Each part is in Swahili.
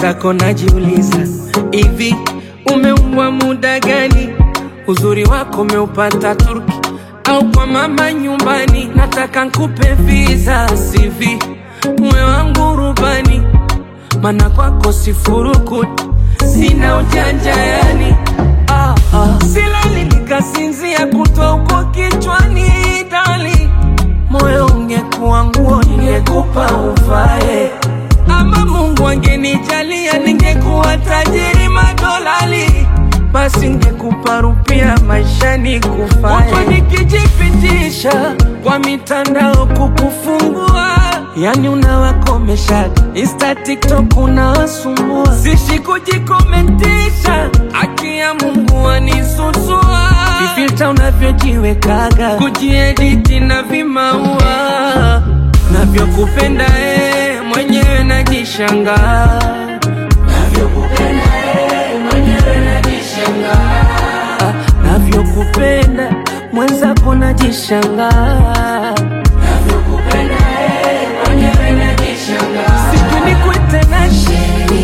mwenzako najiuliza, hivi umeumbwa muda gani? Uzuri wako umeupata Turki au kwa mama nyumbani? Nataka nkupe visa CV, uwe wangu rubani, mana kwako sifurukuti, sina ujanja yani. Silali nikasinzia kutwa uko kichwani dali, moyo ungekuwa nguo ningekupa uvae, ama Mungu angenijalia ningekuwa tajiri madolali, basi ningekupa rupia maishani kufae. Watu nikijipitisha kwa mitandao kukufungua, yani unawakomesha Insta TikTok unawasumbua, sishi kujikomentisha, haki ya Mungu anisusua. Vifilter unavyojiwekaga, kujiediti na vimaua, navyokupenda mwenyewe najishangaa, navyokupenda mwenyewe najishangaa, navyokupenda mwenzako najishangaa, navyokupenda mwenyewe najishangaa. Siku nikuite nani?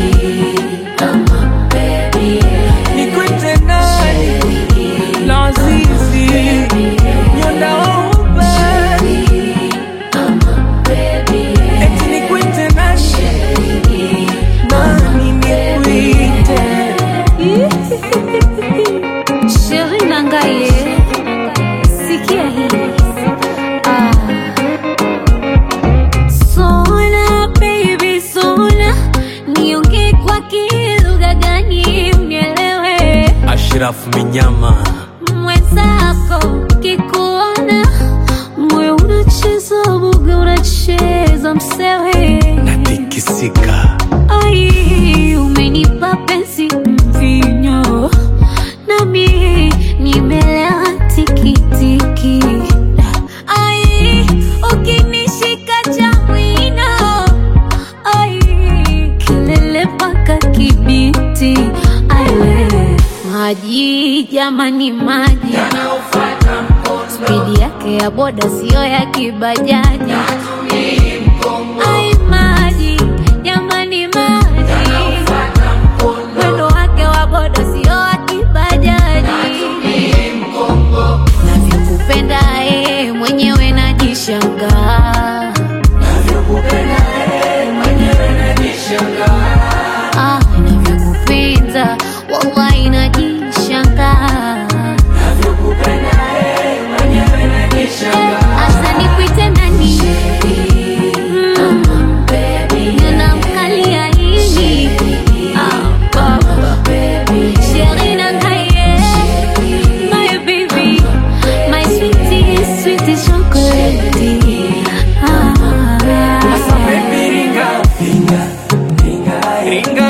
Nikuite nani? Lazizi Nyonda ubali, eti nikuite nani? Nani nikuite? Chérie nangaye, sikia hii. Sona baby sona, nionge kwa kilugha gani unielewe? Ashraf Minyama, mwenzako kikuona moyo unacheza buga, unacheza msewe, natikisika. ai umenipa penzi mvinyo, nami nimelewa tikitiki, ai ukinishika chamwino, ai kelele paka kibiti, aiwe maji jamani maji yanaufata mkono, speedi yake ya boda sio ya kibajaji, ai maji jamani maji yanaufata mkono, mwendo wake wa boda sio wa kibajaji, navyokupenda mwenyewe najishangaa, navyokupenda mwenyewe najishangaa, navyokupenda wallahi najishangaa, navyokupenda mwenyewe najishangaa. Asa nikuite nani? Ninamkalia nini? Chérie nangaye, my baby, my sweetie, sweetie chocolate. Asa baby ringa, ringa, ringa, ringa.